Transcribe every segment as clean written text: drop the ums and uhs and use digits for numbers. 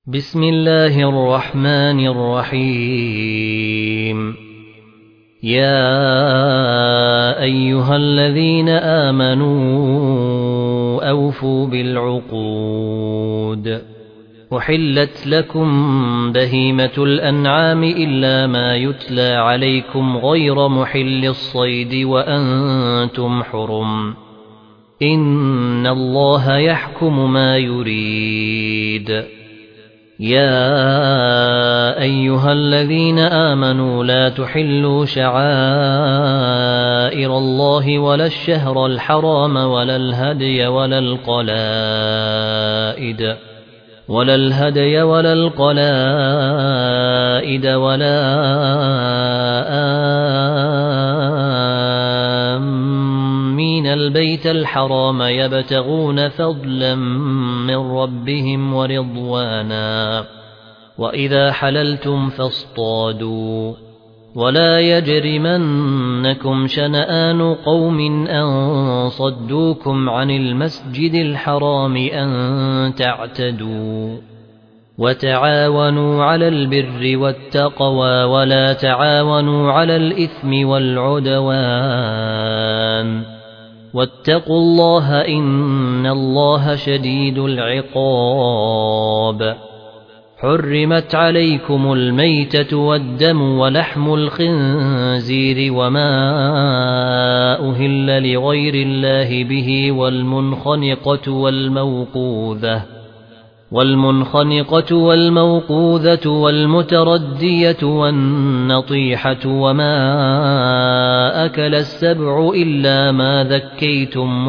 بسم الله الرحمن الرحيم. يا أيها الذين آمنوا أوفوا بالعقود. أحلت لكم بهيمة الأنعام إلا ما يتلى عليكم غير محل الصيد وأنتم حرم. إن الله يحكم ما يريد. يا أيها الذين آمنوا لا تحلوا شعائر الله ولا الشهر الحرام ولا الهدي ولا القلائد ولا آمين البيت الحرام يبتغون فضلا من ربهم ورضوانا. وإذا حللتم فاصطادوا ولا يجرمنكم شنآن قوم أن صدوكم عن المسجد الحرام أن تعتدوا. وتعاونوا على البر والتقوى ولا تعاونوا على الإثم والعدوان. واتقوا الله إن الله شديد العقاب. حرمت عليكم الميتة والدم ولحم الخنزير وما أهل لغير الله به والمنخنقة والموقوذة والمتردية والنطيحة وما أكل السبع إلا ما ذكيتم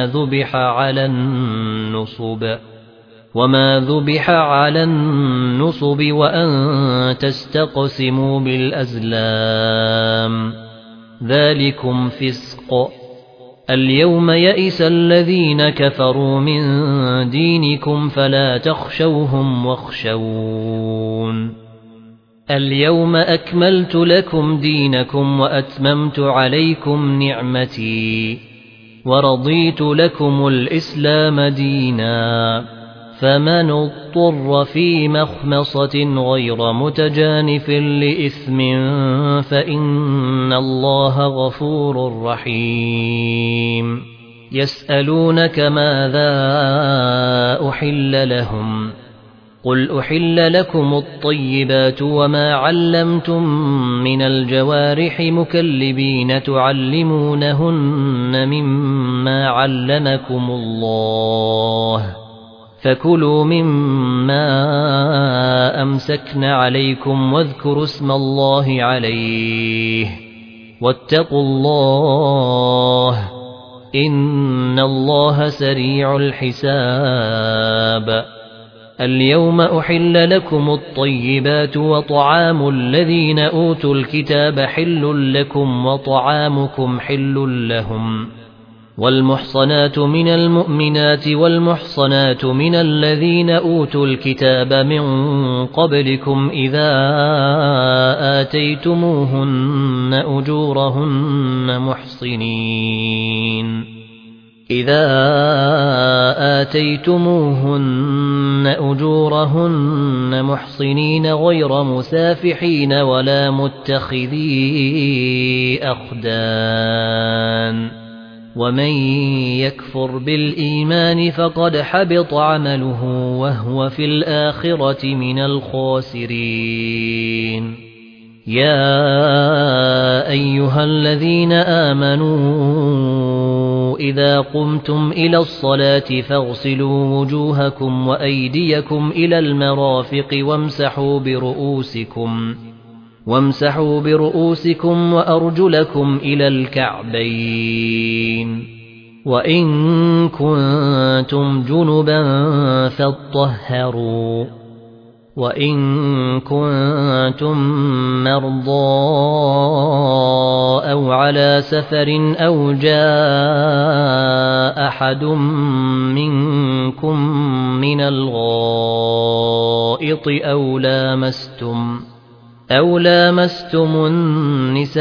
وما ذبح على النصب وأن تستقسموا بالأزلام ذلكم فسق. اليوم يئس الذين كفروا من دينكم فلا تخشوهم واخشون. اليوم أكملت لكم دينكم وأتممت عليكم نعمتي ورضيت لكم الإسلام دينا. فمن اضطر في مخمصة غير متجانف لإثم فإن الله غفور رحيم. يسألونك ماذا أحل لهم قل أحل لكم الطيبات وما علمتم من الجوارح مكلبين تعلمونهن مما علمكم الله فكلوا مما أمسكن عليكم واذكروا اسم الله عليه واتقوا الله إن الله سريع الحساب. اليوم أحل لكم الطيبات وطعام الذين أوتوا الكتاب حل لكم وطعامكم حل لهم. والمحصنات من المؤمنات والمحصنات من الذين أوتوا الكتاب من قبلكم إذا آتيتموهن أجورهن محصنين غير مسافحين ولا متخذي أخدان. ومن يكفر بالإيمان فقد حبط عمله وهو في الآخرة من الخاسرين. يا أيها الذين آمنوا إذا قمتم إلى الصلاة فاغسلوا وجوهكم وأيديكم إلى المرافق وامسحوا برؤوسكم وأرجلكم إلى الكعبين. وإن كنتم جنبا فاطهروا. وإن كنتم مرضى أو على سفر أو جاء أحد منكم من الغائط أو لامستم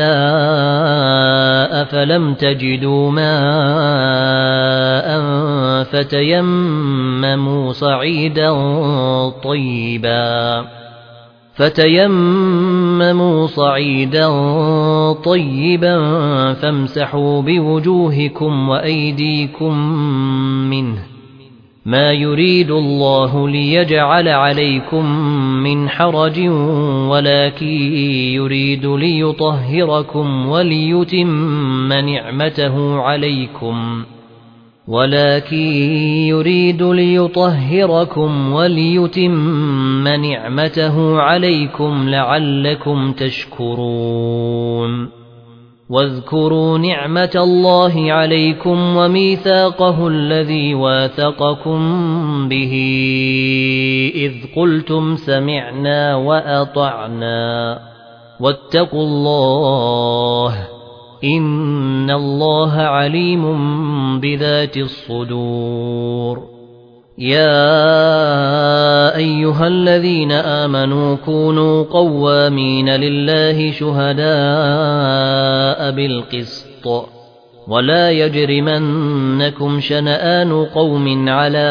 النساء فلم تجدوا ماء فتيمموا صعيدا طيبا فامسحوا بوجوهكم وأيديكم منه ما يريد الله ليجعل عليكم من حرج ولكن يريد ليطهركم وليتم نعمته عليكم لعلكم تشكرون واذكروا نعمة الله عليكم وميثاقه الذي واثقكم به إذ قلتم سمعنا وأطعنا واتقوا الله إن الله عليم بذات الصدور يا أيها الذين آمنوا كونوا قوامين لله شهداء بالقسط ولا يجرمنكم شنآن قوم على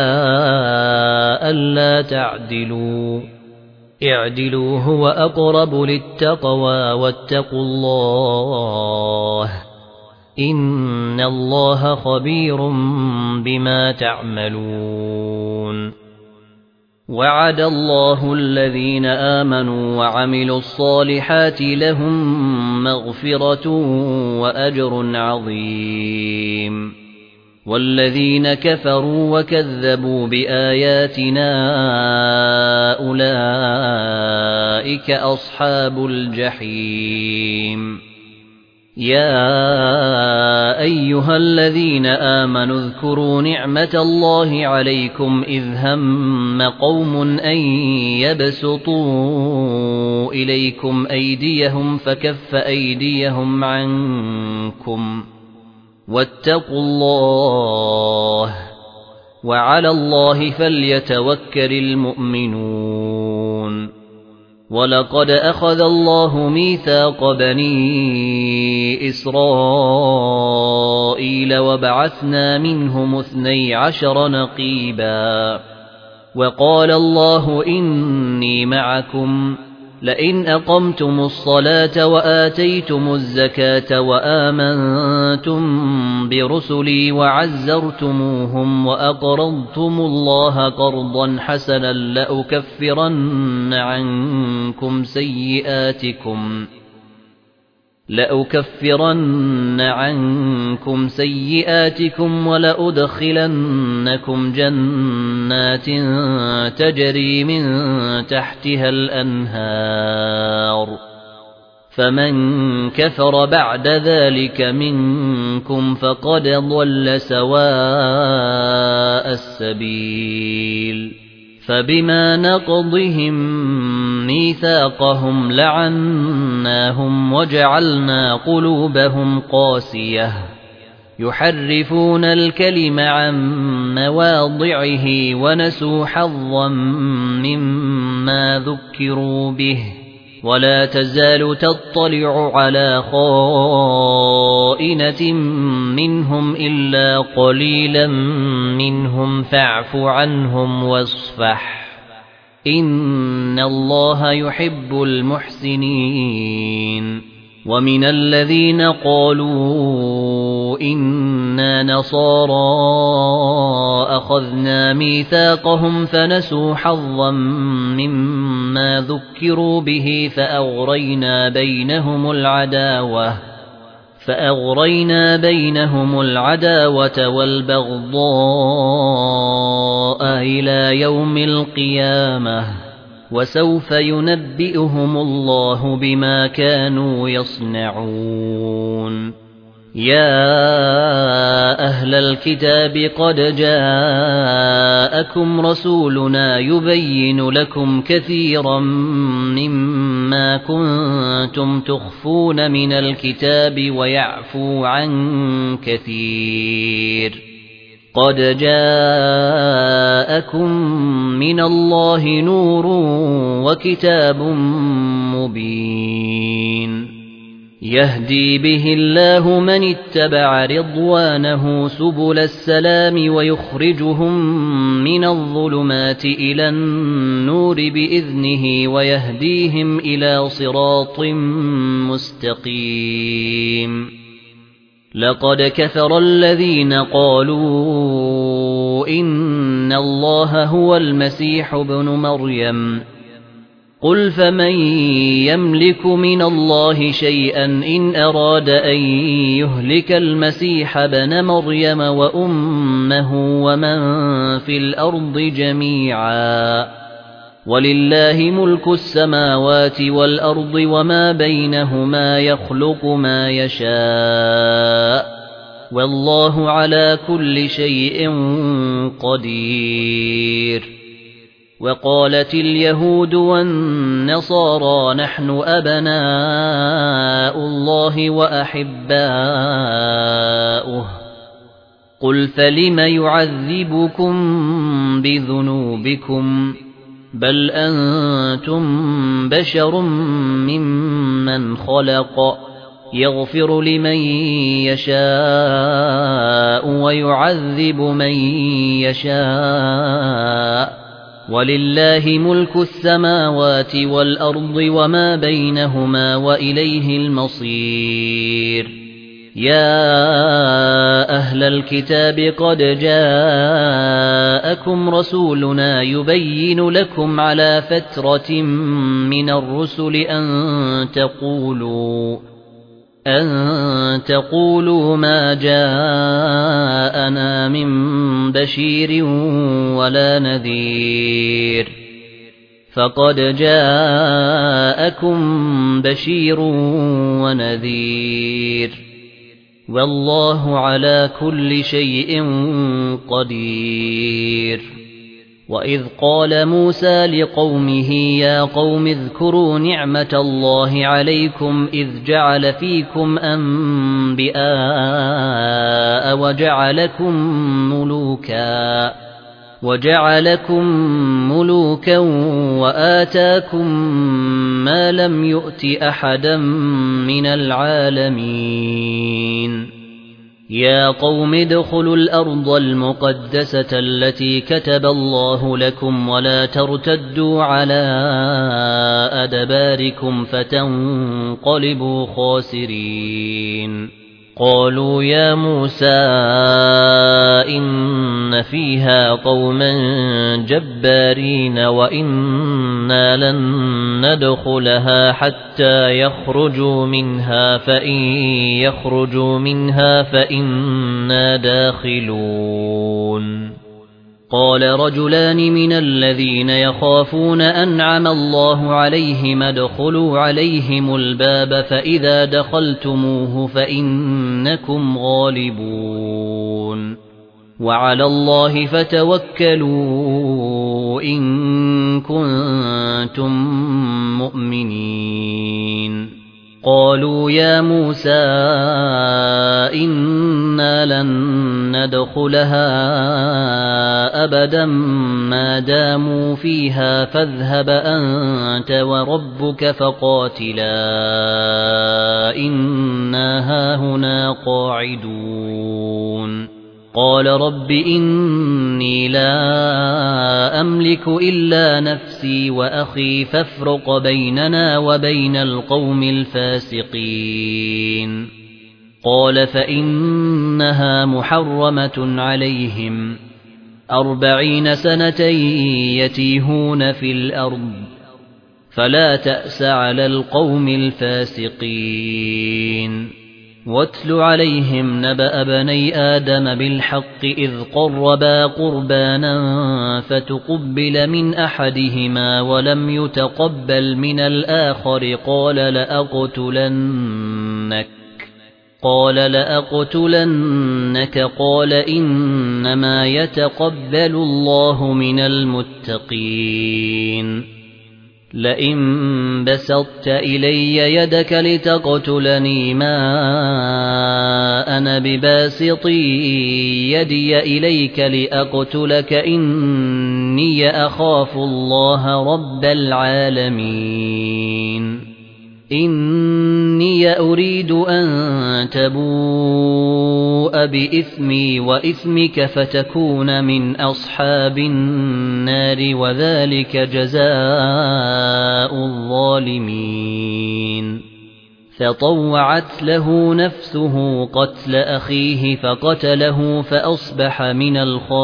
ألا تعدلوا اعدلوا هو أقرب للتقوى واتقوا الله إن الله خبير بما تعملون وعد الله الذين آمنوا وعملوا الصالحات لهم مغفرة وأجر عظيم والذين كفروا وكذبوا بآياتنا أولئك أصحاب الجحيم يا أيها الذين آمنوا اذكروا نعمة الله عليكم إذ هم قوم أن يبسطوا إليكم أيديهم فكف أيديهم عنكم واتقوا الله وعلى الله فليتوكل المؤمنون ولقد أخذ الله ميثاق بني إسرائيل وبعثنا منهم 12 نقيبا وقال الله إني معكم لئن أقمتم الصلاة وآتيتم الزكاة وآمنتم برسلي وعزرتموهم وأقرضتم الله قرضا حسنا لأكفرن عنكم سيئاتكم ولأدخلنكم جنات تجري من تحتها الأنهار فمن كفر بعد ذلك منكم فقد ضل سواء السبيل فبما نقضهم ميثاقهم لعناهم وجعلنا قلوبهم قاسية يحرفون الكلم عن مواضعه ونسوا حظا مما ذكروا به ولا تزال تطلع على خائنة منهم إلا قليلا منهم فاعف عنهم واصفح إن الله يحب المحسنين ومن الذين قالوا إنا نصارى أخذنا ميثاقهم فنسوا حظا مما ذكروا به فأغرينا بينهم العداوة والبغضاء إلى يوم القيامة وسوف ينبئهم الله بما كانوا يصنعون يا أهل الكتاب قد جاءكم رسولنا يبين لكم كثيرا مما كنتم تخفون من الكتاب ويعفو عن كثير قد جاءكم من الله نور وكتاب مبين يهدي به الله من اتبع رضوانه سبل السلام ويخرجهم من الظلمات إلى النور بإذنه ويهديهم إلى صراط مستقيم لقد كفر الذين قالوا إن الله هو المسيح ابن مريم قل فمن يملك من الله شيئا إن أراد أن يهلك المسيح ابن مريم وأمه ومن في الأرض جميعا ولله ملك السماوات والأرض وما بينهما يخلق ما يشاء والله على كل شيء قدير وقالت اليهود والنصارى نحن أبناء الله وأحباؤه قل فلم يعذبكم بذنوبكم بل أنتم بشر ممن خلق يغفر لمن يشاء ويعذب من يشاء ولله ملك السماوات والأرض وما بينهما وإليه المصير يا أهل الكتاب قد جاءكم رسولنا يبين لكم على فترة من الرسل أن تقولوا ما جاءنا من بشير ولا نذير فقد جاءكم بشير ونذير والله على كل شيء قدير وإذ قال موسى لقومه يا قوم اذكروا نعمة الله عليكم إذ جعل فيكم أنبياء وجعلكم ملوكا وآتاكم ما لم يؤت أحدا من العالمين يا قوم ادخلوا الأرض المقدسة التي كتب الله لكم ولا ترتدوا على أدباركم فتنقلبوا خاسرين قالوا يا موسى إن فيها قوما جبارين وإنا لن ندخلها حتى يخرجوا منها فإن يخرجوا منها فإنا داخلون قال رجلان من الذين يخافون أنعم الله عليهم ادخلوا عليهم الباب فإذا دخلتموه فإنكم غالبون وعلى الله فتوكلوا إن كنتم مؤمنين قالوا يا موسى إنا لن ندخلها أبدا ما داموا فيها فاذهب أنت وربك فقاتلا إنا هاهنا قاعدون قال رب إني لا أملك إلا نفسي وأخي فافرق بيننا وبين القوم الفاسقين قال فإنها محرمة عليهم 40 سنة يتيهون في الأرض فلا تأس على القوم الفاسقين واتل عليهم نبأ بني آدم بالحق إذ قربا قربانا فتقبل من أحدهما ولم يتقبل من الآخر قال لأقتلنك قال إنما يتقبل الله من المتقين لئن بسطت إلي يدك لتقتلني ما أنا بباسط يدي إليك لأقتلك إني أخاف الله رب العالمين إني أريد أن تبوء بإثمي وإثمك فتكون من أصحاب النار وذلك جزاء الظالمين فطوعت له نفسه قتل أخيه فقتله فأصبح من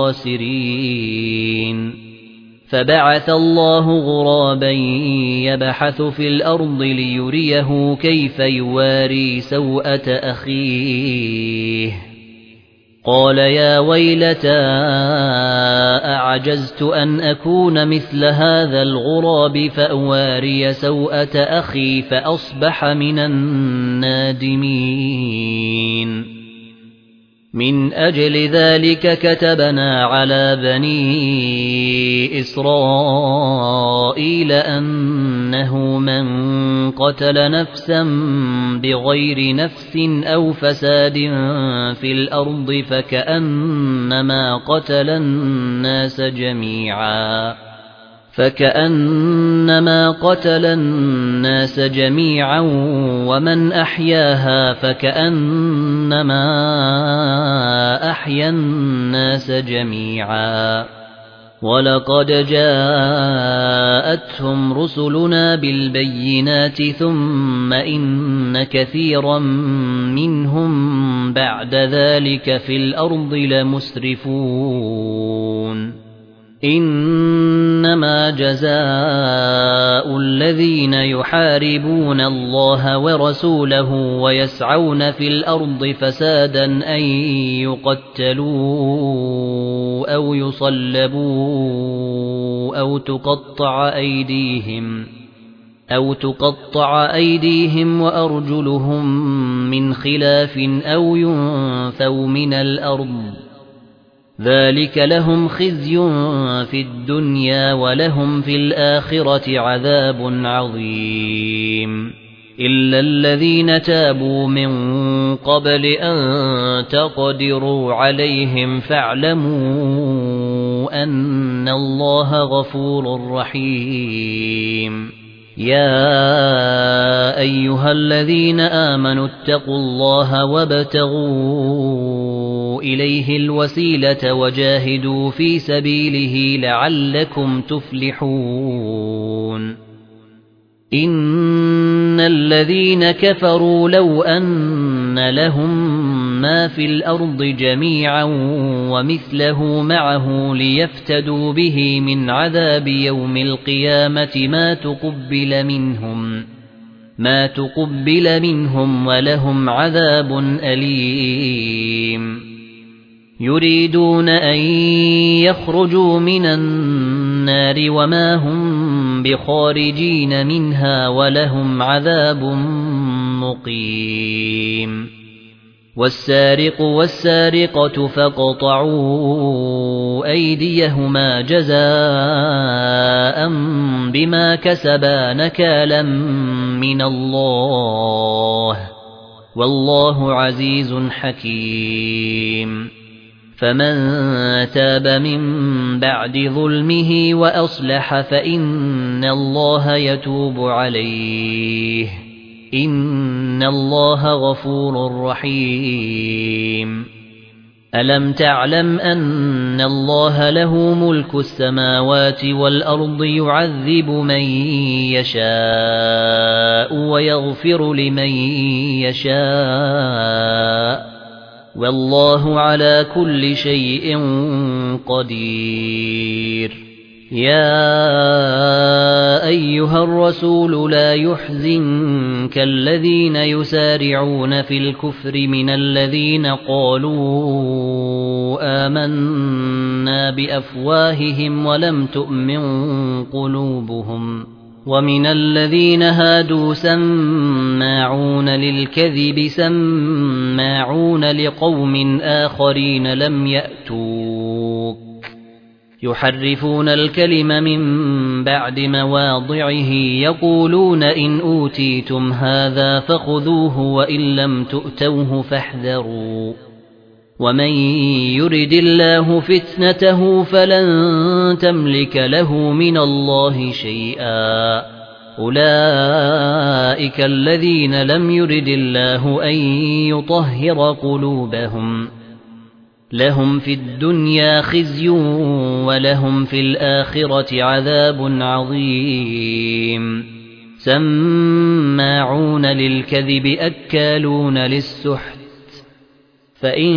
الخاسرين فبعث الله غرابا يبحث في الأرض ليريه كيف يواري سوءة أخيه قال يا ويلتى أعجزت أن أكون مثل هذا الغراب فأواري سوءة أخي فأصبح من النادمين من أجل ذلك كتبنا على بني إسرائيل أنه من قتل نفسا بغير نفس أو فساد في الأرض فكأنما قتل الناس جميعا ومن أحياها فكأنما أحيا الناس جميعا ولقد جاءتهم رسلنا بالبينات ثم إن كثيرا منهم بعد ذلك في الأرض لمسرفون إنما جزاء الذين يحاربون الله ورسوله ويسعون في الأرض فسادا أن يقتلوا أو يصلبوا أو تقطع أيديهم وأرجلهم من خلاف أو ينفوا من الأرض ذلك لهم خزي في الدنيا ولهم في الآخرة عذاب عظيم إلا الذين تابوا من قبل أن تقدروا عليهم فاعلموا أن الله غفور رحيم يا أيها الذين آمنوا اتقوا الله وابتغوا إليه الوسيلة وجاهدوا في سبيله لعلكم تفلحون إن الذين كفروا لو أن لهم ما في الأرض جميعا ومثله معه ليفتدوا به من عذاب يوم القيامة ما تقبل منهم ولهم عذاب أليم يريدون أن يخرجوا من النار وما هم بخارجين منها ولهم عذاب مقيم والسارق والسارقة فاقطعوا أيديهما جزاء بما كسبا نكالا من الله والله عزيز حكيم فمن تاب من بعد ظلمه وأصلح فإن الله يتوب عليه إن الله غفور رحيم ألم تعلم أن الله له ملك السماوات والأرض يعذب من يشاء ويغفر لمن يشاء والله على كل شيء قدير يا أيها الرسول لا يحزنك الذين يسارعون في الكفر من الذين قالوا آمنا بأفواههم ولم تؤمن قلوبهم ومن الذين هادوا سماعون للكذب سماعون لقوم آخرين لم يأتوك يحرفون الكلم من بعد مواضعه يقولون إن أوتيتم هذا فخذوه وإن لم تؤتوه فاحذروا ومن يرد الله فتنته فلن تملك له من الله شيئا أولئك الذين لم يرد الله أن يطهر قلوبهم لهم في الدنيا خزي ولهم في الآخرة عذاب عظيم سماعون للكذب أكالون للسحت فإن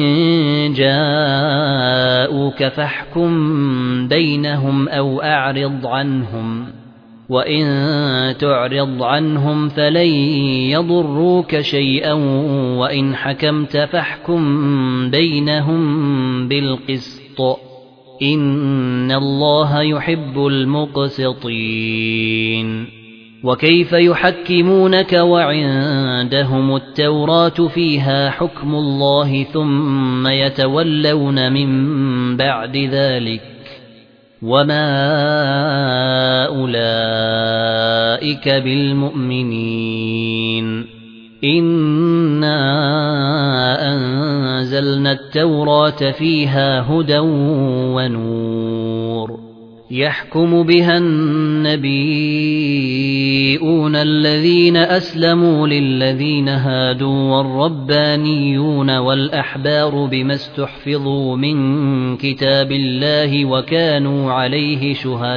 جاءوك فاحكم بينهم أو أعرض عنهم وإن تعرض عنهم فلن يضروك شيئا وإن حكمت فاحكم بينهم بالقسط إن الله يحب المقسطين وكيف يحكمونك وعندهم التوراة فيها حكم الله ثم يتولون من بعد ذلك وما أولئك بالمؤمنين إنا أنزلنا التوراة فيها هدى ونور يحكم بها النبيون الذين أسلموا للذين هادوا والربانيون والأحبار بما استحفظوا من كتاب الله وكانوا عليه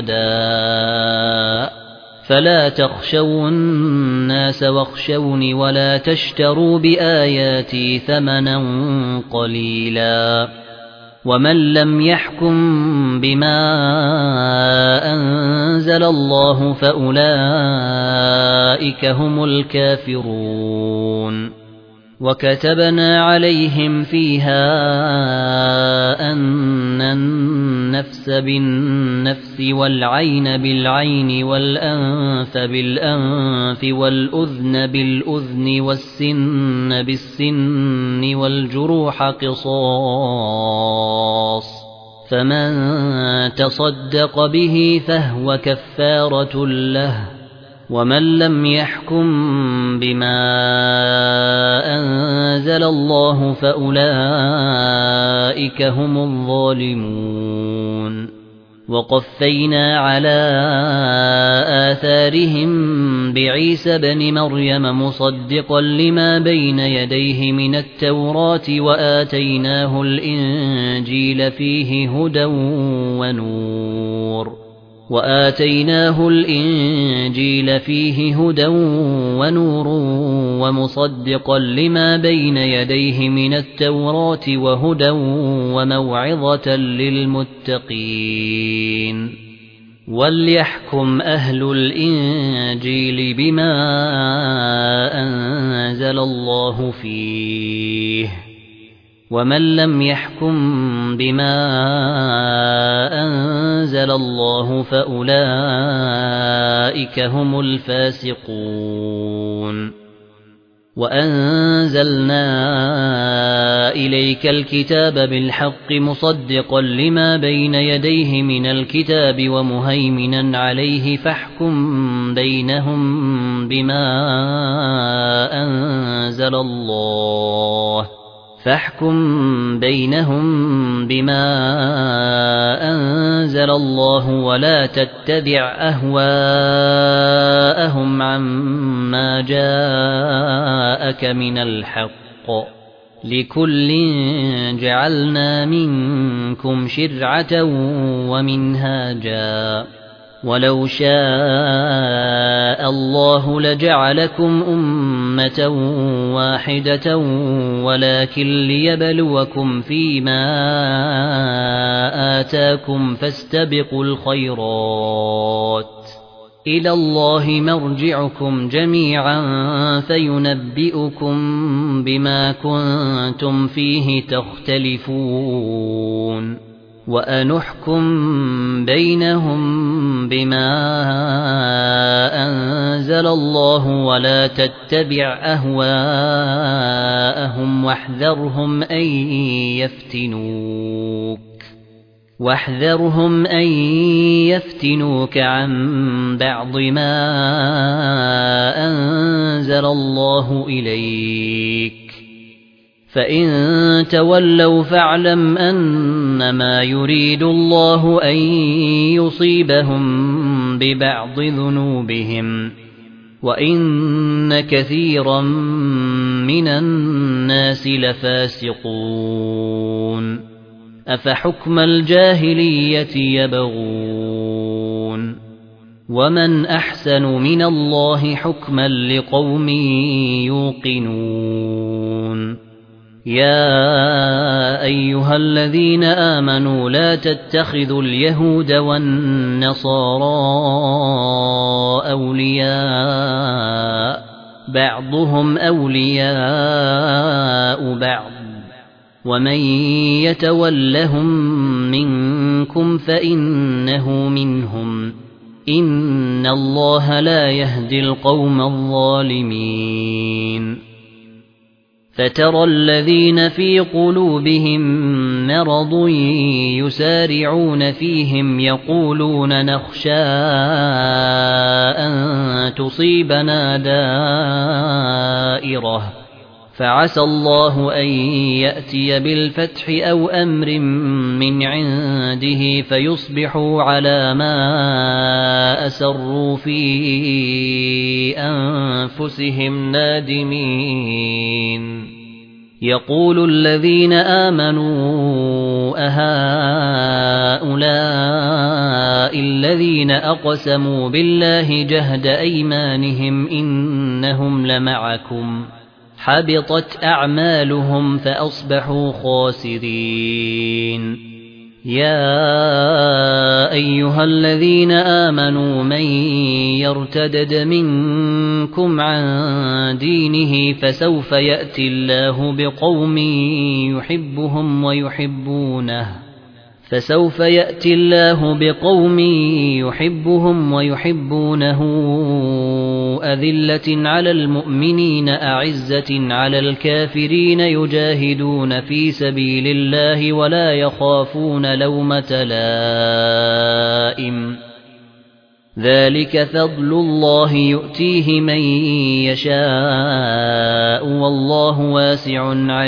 شهداء فلا تخشوا الناس واخشوني ولا تشتروا بآياتي ثمنا قليلا ومن لم يحكم بما أنزل الله فأولئك هم الكافرون وكتبنا عليهم فيها أن النفس بالنفس والعين بالعين والأنف بالأنف والأذن بالأذن والسن بالسن والجروح قصاص فمن تصدق به فهو كفارة له ومن لم يحكم بما أنزل الله فأولئك هم الظالمون وقفينا على آثارهم بعيسى بن مريم مصدقا لما بين يديه من التوراة وآتيناه الإنجيل فيه هدى ونور ومصدقا لما بين يديه من التوراة وهدى وموعظة للمتقين وليحكم أهل الإنجيل بما أنزل الله فيه ومن لم يحكم بما أنزل الله فأولئك هم الفاسقون وأنزلنا إليك الكتاب بالحق مصدقا لما بين يديه من الكتاب ومهيمنا عليه فاحكم بينهم بما أنزل الله ولا تتبع أهواءهم عما جاءك من الحق لكل جعلنا منكم شرعة ومنهاجا ولو شاء الله لجعلكم أمة واحدة ولكن ليبلوكم فيما آتاكم فاستبقوا الخيرات إلى الله مرجعكم جميعا فينبئكم بما كنتم فيه تختلفون وأنحكم بينهم بما أنزل الله ولا تتبع أهواءهم واحذرهم أن يفتنوك عن بعض ما أنزل الله إليك فإن تولوا فاعلم أنما يريد الله أن يصيبهم ببعض ذنوبهم وإن كثيرا من الناس لفاسقون أفحكم الجاهلية يبغون ومن أحسن من الله حكما لقوم يوقنون يا أيها الذين آمنوا لا تتخذوا اليهود والنصارى أولياء بعضهم أولياء بعض ومن يتولهم منكم فإنه منهم إن الله لا يهدي القوم الظالمين فترى الذين في قلوبهم مرض يسارعون فيهم يقولون نخشى أن تصيبنا دائرة فعسى الله أن يأتي بالفتح أو أمر من عنده فيصبحوا على ما أسروا في أنفسهم نادمين يقول الذين آمنوا أهؤلاء الذين أقسموا بالله جهد أيمانهم إنهم لمعكم حبطت أعمالهم فأصبحوا خاسرين يا أيها الذين آمنوا من يرتدد منكم عن دينه فسوف يأتي الله بقوم يحبهم ويحبونه أذلة على المؤمنين أعزة على الكافرين يجاهدون في سبيل الله ولا يخافون لومة لائم ذلك فضل الله يؤتيه من يشاء والله واسع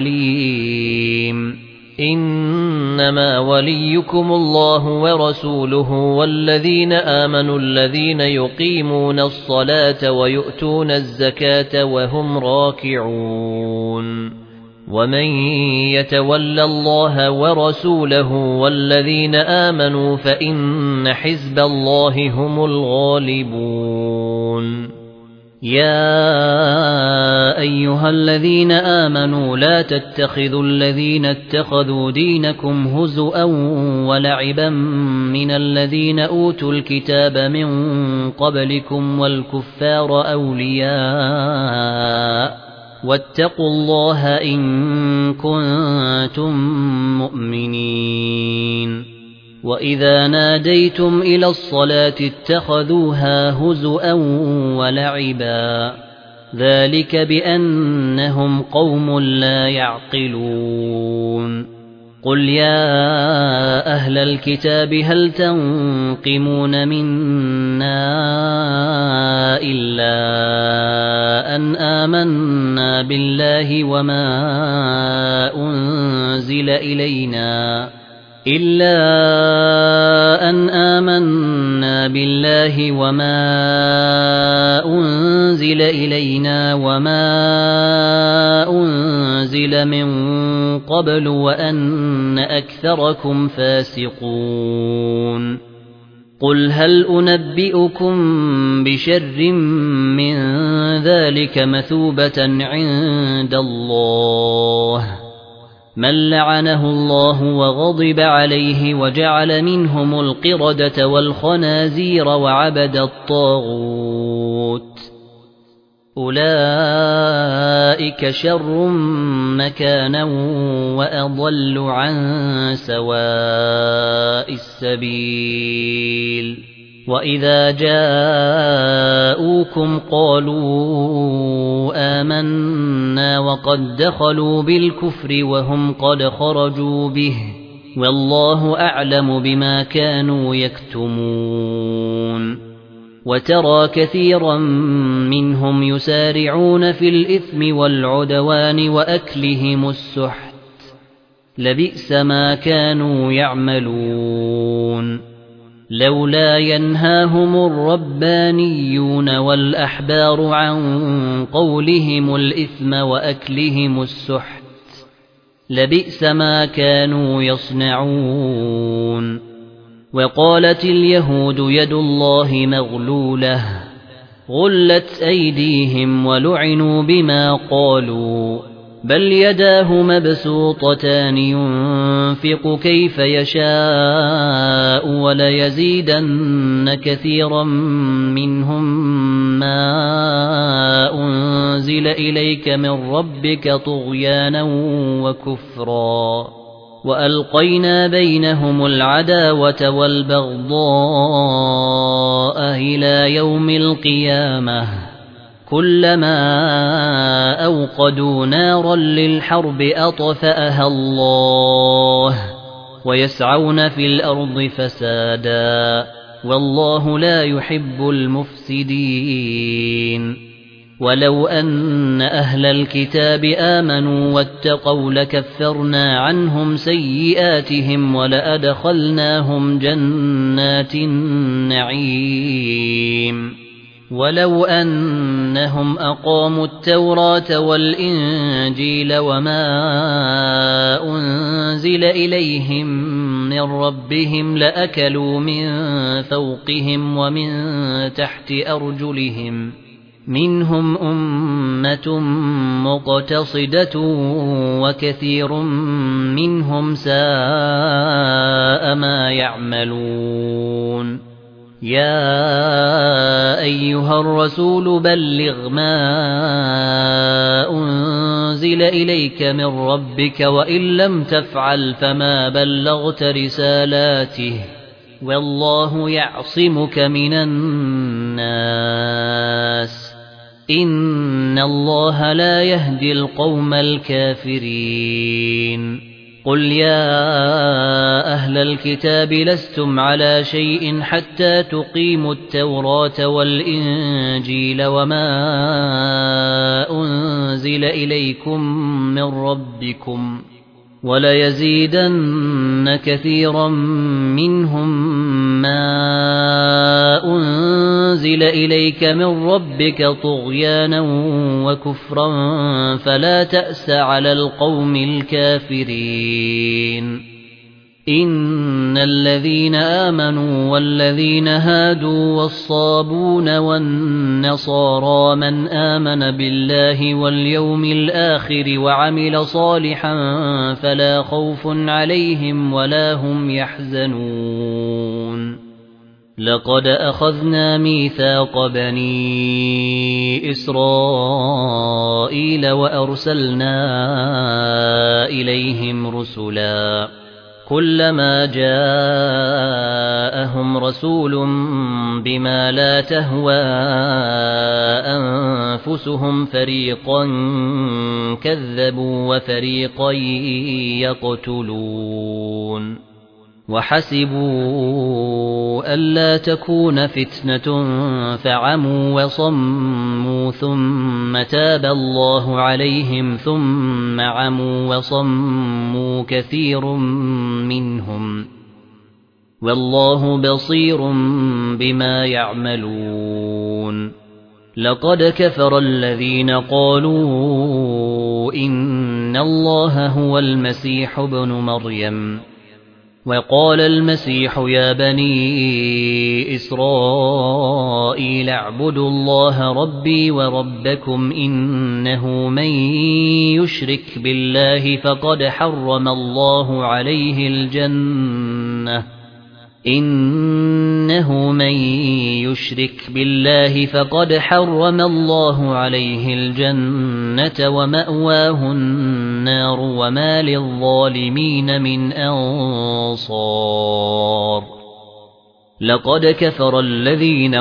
عليم إنما وليكم الله ورسوله والذين آمنوا الذين يقيمون الصلاة ويؤتون الزكاة وهم راكعون ومن يتول الله ورسوله والذين آمنوا فإن حزب الله هم الغالبون يا أيها الذين آمنوا لا تتخذوا الذين اتخذوا دينكم هزؤا ولعبا من الذين أوتوا الكتاب من قبلكم والكفار أولياء واتقوا الله إن كنتم مؤمنين وإذا ناديتم إلى الصلاة اتخذوها هزؤا ولعبا ذلك بأنهم قوم لا يعقلون قل يا أهل الكتاب هل تنقمون منا إلا أن آمنا بالله وما أنزل إلينا وما أنزل من قبل وأن أكثركم فاسقون قل هل أنبئكم بشر من ذلك مثوبة عند الله من لعنه الله وغضب عليه وجعل منهم القردة والخنازير وعبد الطاغوت أولئك شر مكانا وأضل عن سواء السبيل وإذا جاءوكم قالوا آمنا وقد دخلوا بالكفر وهم قد خرجوا به والله أعلم بما كانوا يكتمون وترى كثيرا منهم يسارعون في الإثم والعدوان وأكلهم السحت لبئس ما كانوا يعملون لولا ينهاهم الربانيون والأحبار عن قولهم الإثم وأكلهم السحت لبئس ما كانوا يصنعون. وقالت اليهود يد الله مغلولة غلت أيديهم ولعنوا بما قالوا بل يداه مبسوطتان ينفق كيف يشاء وليزيدن كثيرا منهم ما أنزل إليك من ربك طغيانا وكفرا وألقينا بينهم العداوة والبغضاء إلى يوم القيامة كلما أوقدوا نارا للحرب أطفأها الله ويسعون في الأرض فسادا والله لا يحب المفسدين. ولو أن أهل الكتاب آمنوا واتقوا لكفرنا عنهم سيئاتهم ولأدخلناهم جنات النعيم ولو أنهم أقاموا التوراة والإنجيل وما أنزل إليهم من ربهم لأكلوا من فوقهم ومن تحت أرجلهم منهم أمة مقتصدة وكثير منهم ساء ما يعملون. يا أيها الرسول بلغ ما أنزل إليك من ربك وإن لم تفعل فما بلغت رسالاته والله يعصمك من الناس إن الله لا يهدي القوم الكافرين. قل يا أهل الكتاب لستم على شيء حتى تقيموا التوراة والإنجيل وما أنزل إليكم من ربكم وليزيدن كثيرا منهم ما أنزل إليك من ربك طغيانا وكفرا فلا تأس على القوم الكافرين. إن الذين آمنوا والذين هادوا والصابون والنصارى من آمن بالله واليوم الآخر وعمل صالحا فلا خوف عليهم ولا هم يحزنون. لقد أخذنا ميثاق بني إسرائيل وأرسلنا إليهم رسلا كلما جاءهم رسول بما لا تهوى أنفسهم فريقا كذبوا وفريقا يقتلون وحسبوا ألا تكون فتنة فعموا وصموا ثم تاب الله عليهم ثم عموا وصموا كثير منهم والله بصير بما يعملون. لقد كفر الذين قالوا إن الله هو المسيح ابن مريم وقال المسيح يا بني إسرائيل اعبدوا الله ربي وربكم إنه من يشرك بالله فقد حرم الله عليه الجنة ومأواه النار وما للظالمين من أنصار. لقد كفر الذين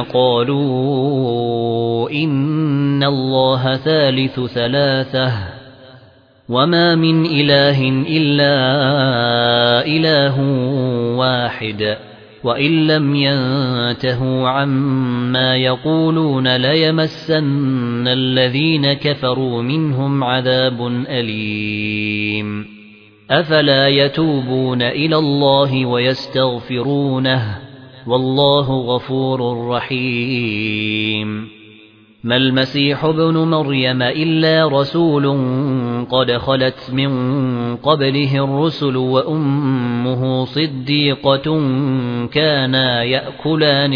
قالوا إن الله ثالث ثلاثة وما من إله إلا إله واحد وإن لم ينتهوا عما يقولون ليمسن الذين كفروا منهم عذاب أليم. أفلا يتوبون إلى الله ويستغفرونه والله غفور رحيم ما المسيح ابن مريم إلا رسول قد خلت من قبله الرسل وأمه صديقة كانا يأكلان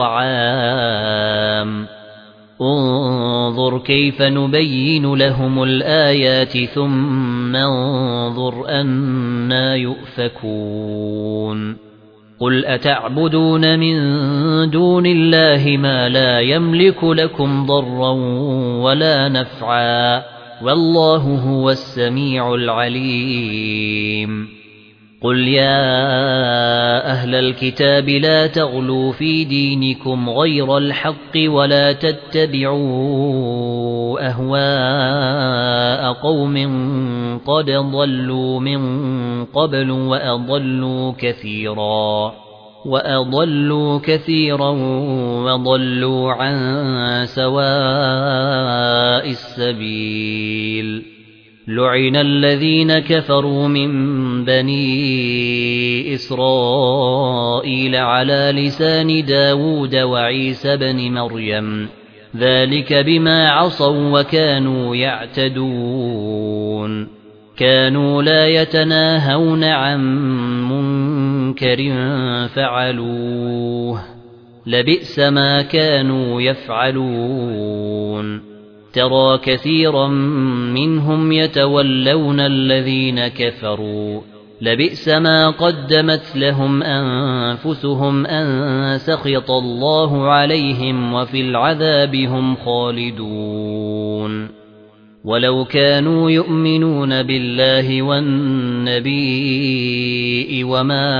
الطعام انظر كيف نبين لهم الآيات ثم انظر أنى يؤفكون قل أتعبدون من دون الله ما لا يملك لكم ضرا ولا نفعا والله هو السميع العليم قل يا أهل الكتاب لا تغلوا في دينكم غير الحق ولا تتبعوا أهواء قوم قد ضلوا من قبل وأضلوا كثيرا وضلوا عن سواء السبيل لعن الذين كفروا من بني إسرائيل على لسان داود وعيسى بن مريم ذلك بما عصوا وكانوا يعتدون كانوا لا يتناهون عن منكر فعلوه لبئس ما كانوا يفعلون ترى كثيرا منهم يتولون الذين كفروا لبئس ما قدمت لهم أنفسهم أن سخط الله عليهم وفي العذاب هم خالدون ولو كانوا يؤمنون بالله والنبي وما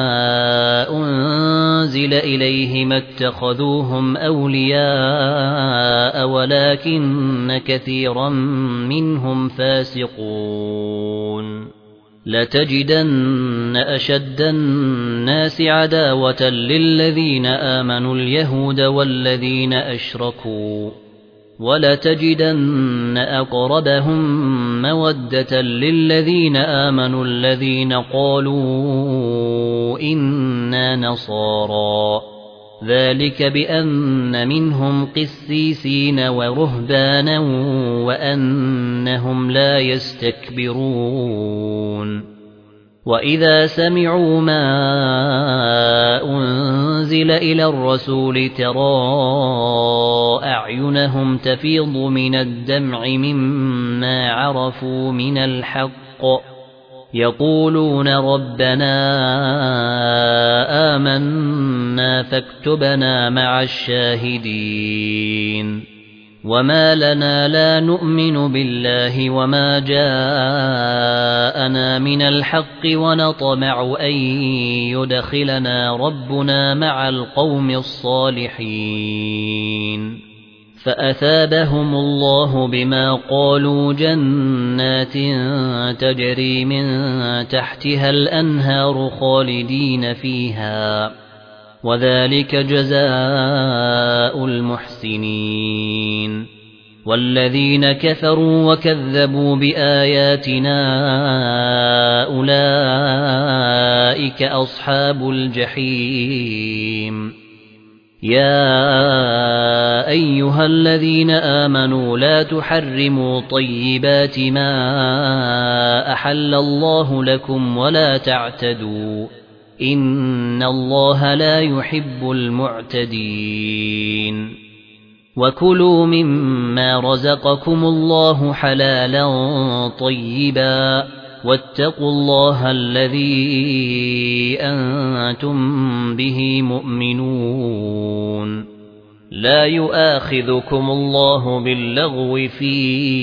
أنزل إليه ما اتخذوهم أولياء ولكن كثيرا منهم فاسقون لتجدن أشد الناس عداوة للذين آمنوا اليهود والذين أشركوا ولتجدن أقربهم مودة للذين آمنوا الذين قالوا إنا نصارى ذلك بأن منهم قسيسين ورهبانا وأنهم لا يستكبرون وإذا سمعوا ما أنزل إلى الرسول ترى أعينهم تفيض من الدمع مما عرفوا من الحق يقولون ربنا آمنا فاكتبنا مع الشاهدين وما لنا لا نؤمن بالله وما جاءنا من الحق ونطمع أن يدخلنا ربنا مع القوم الصالحين فأثابهم الله بما قالوا جنات تجري من تحتها الأنهار خالدين فيها وذلك جزاء المحسنين والذين كفروا وكذبوا بآياتنا أولئك أصحاب الجحيم يا أيها الذين آمنوا لا تحرموا طيبات ما أحل الله لكم ولا تعتدوا إن الله لا يحب المعتدين وكلوا مما رزقكم الله حلالا طيبا واتقوا الله الذي أنتم به مؤمنون لا يؤاخذكم الله باللغو في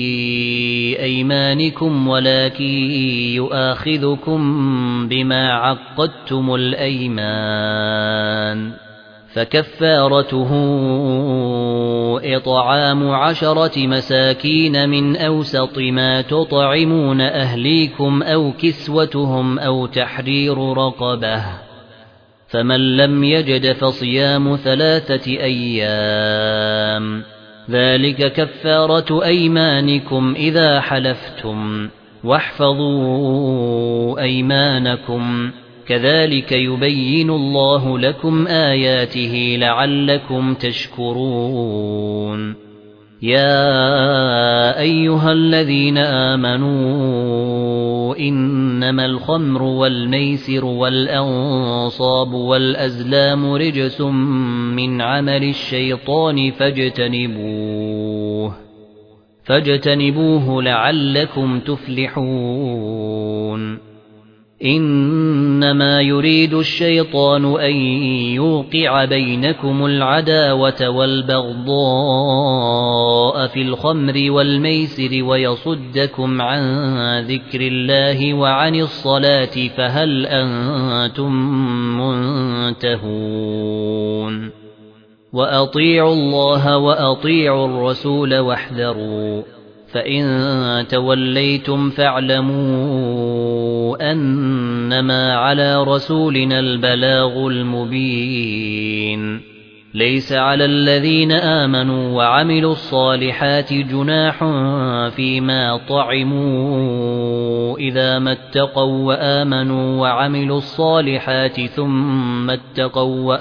أيمانكم ولكن يؤاخذكم بما عقدتم الأيمان فكفارته إطعام 10 مساكين من أوسط ما تطعمون أهليكم أو كسوتهم أو تحرير رقبة فمن لم يجد فصيام 3 أيام ذلك كفارة أيمانكم إذا حلفتم واحفظوا أيمانكم كذلك يبين الله لكم آياته لعلكم تشكرون يا أيها الذين آمنوا إنما الخمر والميسر والأنصاب والأزلام رجس من عمل الشيطان فاجتنبوه لعلكم تفلحون إنما يريد الشيطان أن يوقع بينكم العداوة والبغضاء في الخمر والميسر ويصدكم عن ذكر الله وعن الصلاة فهل أنتم منتهون وأطيعوا الله وأطيعوا الرسول واحذروا فإن توليتم فاعلموا أنما على رسولنا البلاغ المبين ليس على الذين آمنوا وعملوا الصالحات جناح فيما طعموا إذا ما اتقوا وآمنوا وعملوا الصالحات ثم اتقوا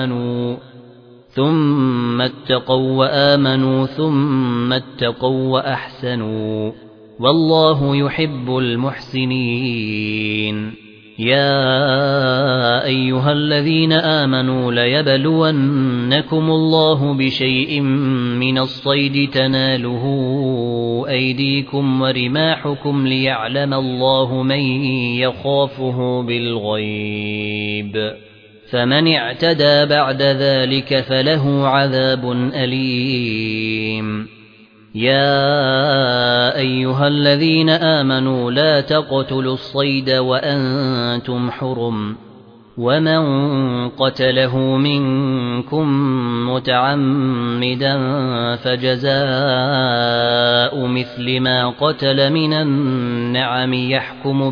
وآمنوا ثم اتقوا وأحسنوا والله يحب المحسنين يا أيها الذين آمنوا ليبلونكم الله بشيء من الصيد تناله أيديكم ورماحكم ليعلم الله من يخافه بالغيب فمن اعتدى بعد ذلك فله عذاب أليم يا أيها الذين آمنوا لا تقتلوا الصيد وأنتم حرم ومن قتله منكم متعمدا فجزاء مثل ما قتل من النعم يحكم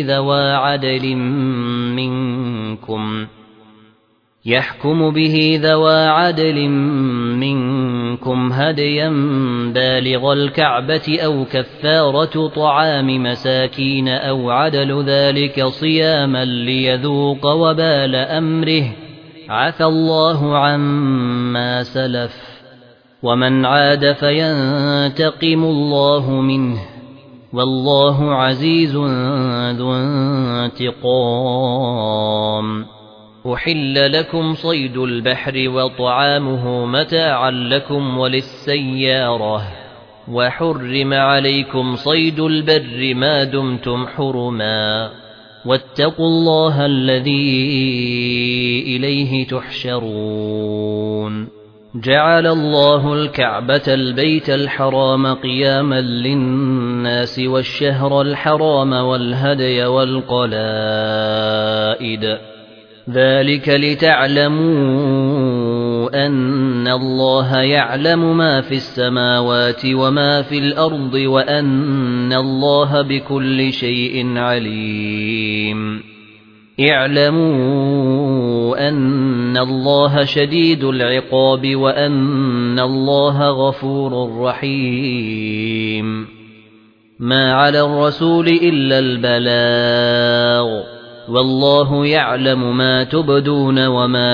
به ذوى عدل منكم هديا بالغ الكعبة أو كفارة طعام مساكين أو عدل ذلك صياما ليذوق وبال أمره عفى الله عما سلف ومن عاد فينتقم الله منه والله عزيز ذو انتقام أحل لكم صيد البحر وطعامه متاعا لكم وللسيارة وحرم عليكم صيد البر ما دمتم حرما واتقوا الله الذي إليه تحشرون جعل الله الكعبة البيت الحرام قياما للناس والشهر الحرام والهدي والقلائد ذلك لتعلموا أن الله يعلم ما في السماوات وما في الأرض وأن الله بكل شيء عليم اعلموا أن الله شديد العقاب وأن الله غفور رحيم ما على الرسول إلا البلاغ والله يعلم ما تبدون وما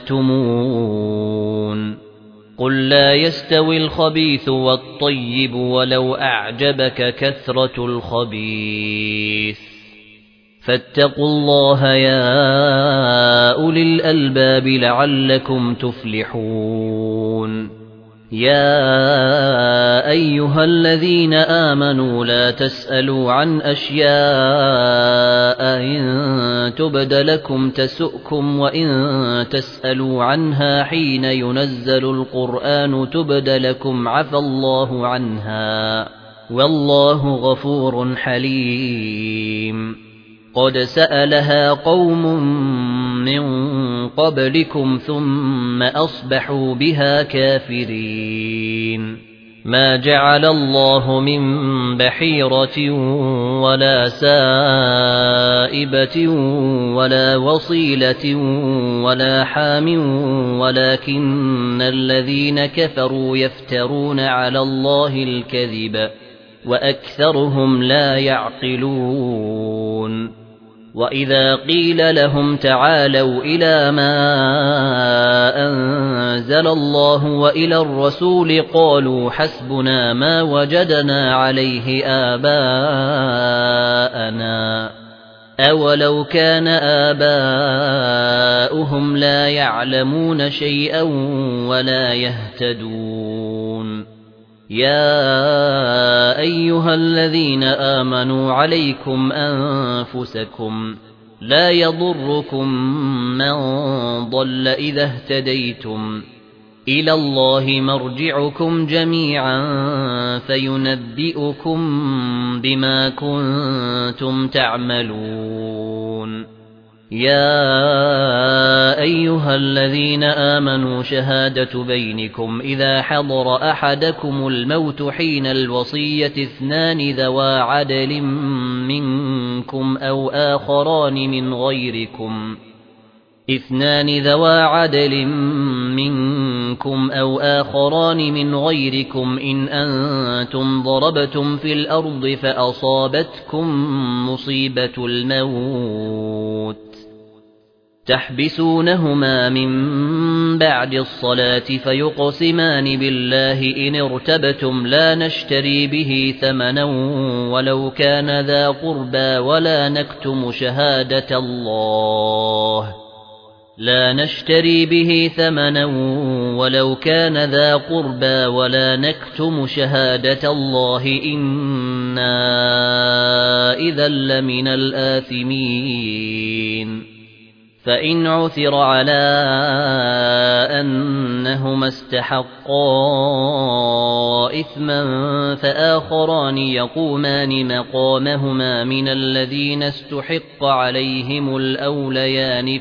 تكتمون قل لا يستوي الخبيث والطيب ولو أعجبك كثرة الخبيث فاتقوا الله يا أولي الألباب لعلكم تفلحون يا أيها الذين آمنوا لا تسألوا عن أشياء إن تبد لكم تسؤكم وإن تسألوا عنها حين ينزل القرآن تبد لكم عفى الله عنها والله غفور حليم قد سألها قوم من قبلكم ثم أصبحوا بها كافرين ما جعل الله من بحيرة ولا سائبة ولا وصيلة ولا حام ولكن الذين كفروا يفترون على الله الكذب وأكثرهم لا يعقلون وإذا قيل لهم تعالوا إلى ما أنزل الله وإلى الرسول قالوا حسبنا ما وجدنا عليه آباءنا أولو كان آباؤهم لا يعلمون شيئا ولا يهتدون يا أيها الذين آمنوا عليكم أنفسكم لا يضركم من ضل إذا اهتديتم إلى الله مرجعكم جميعا فينبئكم بما كنتم تعملون يا أيها الذين آمنوا شهادة بينكم إذا حضر أحدكم الموت حين الوصية اثنان ذوى عدل منكم أو آخران من غيركم إن أنتم ضربتم في الأرض فأصابتكم مصيبة الموت تحبسونهما من بعد الصلاة فيقسمان بالله إن ارتبتم لا نشتري به ثمنا ولو كان ذا قربى ولا نكتم شهادة الله إنا إذا لمن الآثمين فإن عثر على أنهما استحقا إثما فآخران يقومان مقامهما من الذين استحق عليهم الأوليان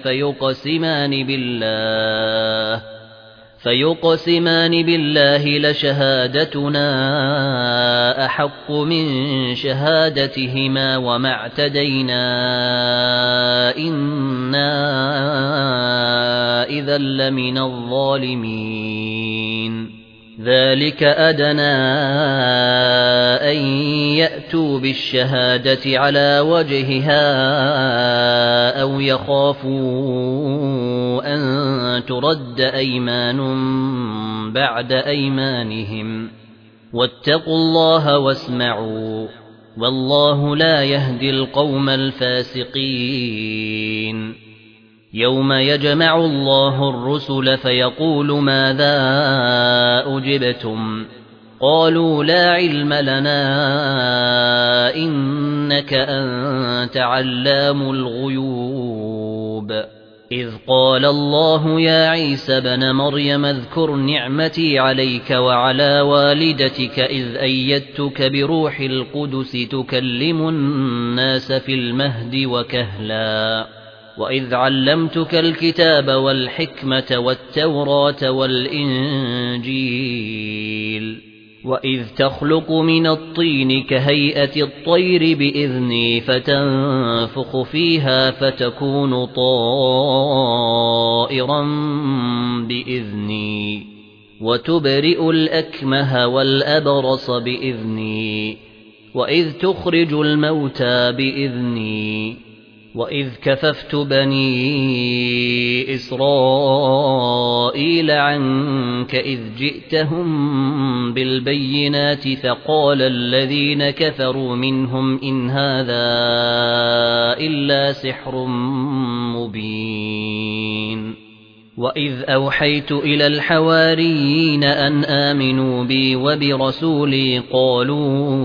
فيقسمان بالله لشهادتنا أحق من شهادتهما وما اعتدينا إنا إذا لمن الظالمين ذلك أدنى أن يأتوا بالشهادة على وجهها أو يخافوا أن ترد أيمان بعد أيمانهم واتقوا الله واسمعوا والله لا يهدي القوم الفاسقين يوم يجمع الله الرسل فيقول ماذا أجبتم قالوا لا علم لنا إنك أنت علام الغيوب إذ قال الله يا عيسى ابن مريم اذكر نعمتي عليك وعلى والدتك إذ أيدتك بروح القدس تكلم الناس في المهد وكهلا وإذ علمتك الكتاب والحكمة والتوراة والإنجيل وإذ تخلق من الطين كهيئة الطير بإذني فتنفخ فيها فتكون طائرا بإذني وتبرئ الأكمه والأبرص بإذني وإذ تخرج الموتى بإذني وإذ كففت بني إسرائيل عنك إذ جئتهم بالبينات فقال الذين كفروا منهم إن هذا إلا سحر مبين وإذ أوحيت إلى الحواريين أن آمنوا بي وبرسولي قالوا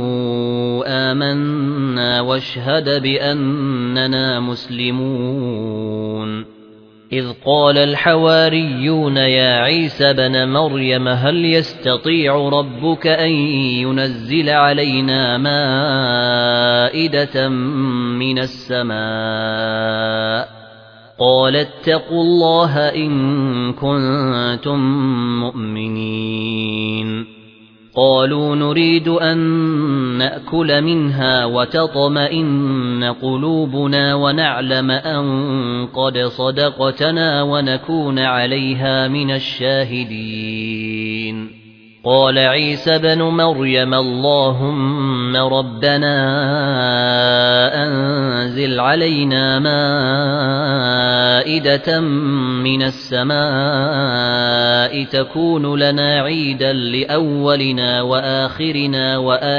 آمنا واشهد بأننا مسلمون إذ قال الحواريون يا عيسى ابن مريم هل يستطيع ربك أن ينزل علينا مائدة من السماء قال اتقوا الله إن كنتم مؤمنين قالوا نريد أن نأكل منها وتطمئن قلوبنا ونعلم أن قد صدقتنا ونكون عليها من الشاهدين قال عيسى ابن مريم اللهم ربنا أنزل علينا مائدة من السماء تكون لنا عيدا لأولنا وآخرنا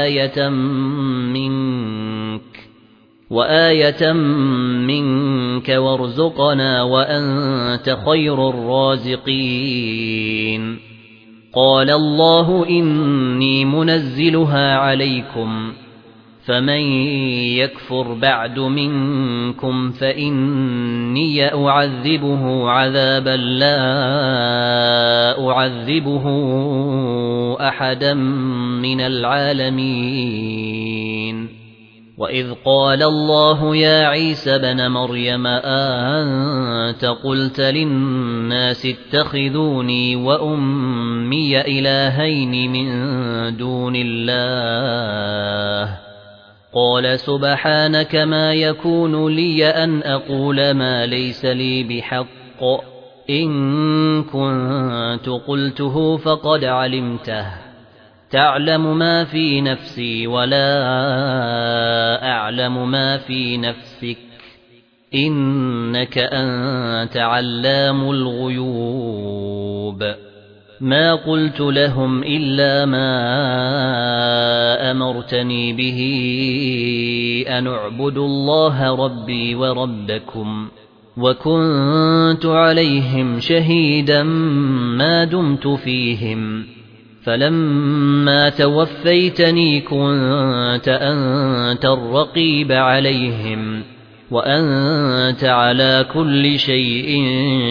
وآية منك وارزقنا وأنت خير الرازقين قال الله إني منزلها عليكم فمن يكفر بعد منكم فإني أعذبه عذابا لا أعذبه أحدا من العالمين وإذ قال الله يا عيسى ابن مريم أأنت قلت للناس اتخذوني وأمي إلهين من دون الله قال سبحانك ما يكون لي أن أقول ما ليس لي بحق إن كنت قلته فقد علمته تعلم ما في نفسي ولا أعلم ما في نفسك إنك أنت علام الغيوب ما قلت لهم إلا ما أمرتني به أن اعبدوا الله ربي وربكم وكنت عليهم شهيدا ما دمت فيهم فلما توفيتني كنت أنت الرقيب عليهم وأنت على كل شيء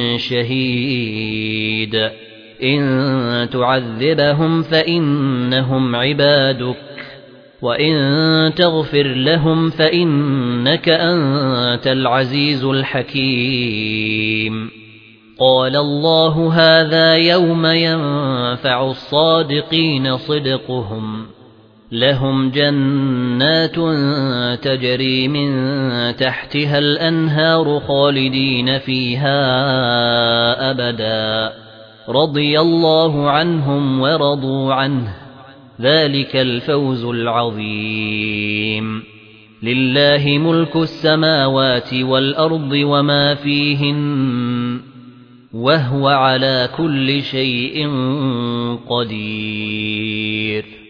شهيد إن تعذبهم فإنهم عبادك وإن تغفر لهم فإنك أنت العزيز الحكيم قال الله هذا يوم ينفع الصادقين صدقهم لهم جنات تجري من تحتها الأنهار خالدين فيها أبدا رضي الله عنهم ورضوا عنه ذلك الفوز العظيم لله ملك السماوات والأرض وما فيهن وهو على كل شيء قدير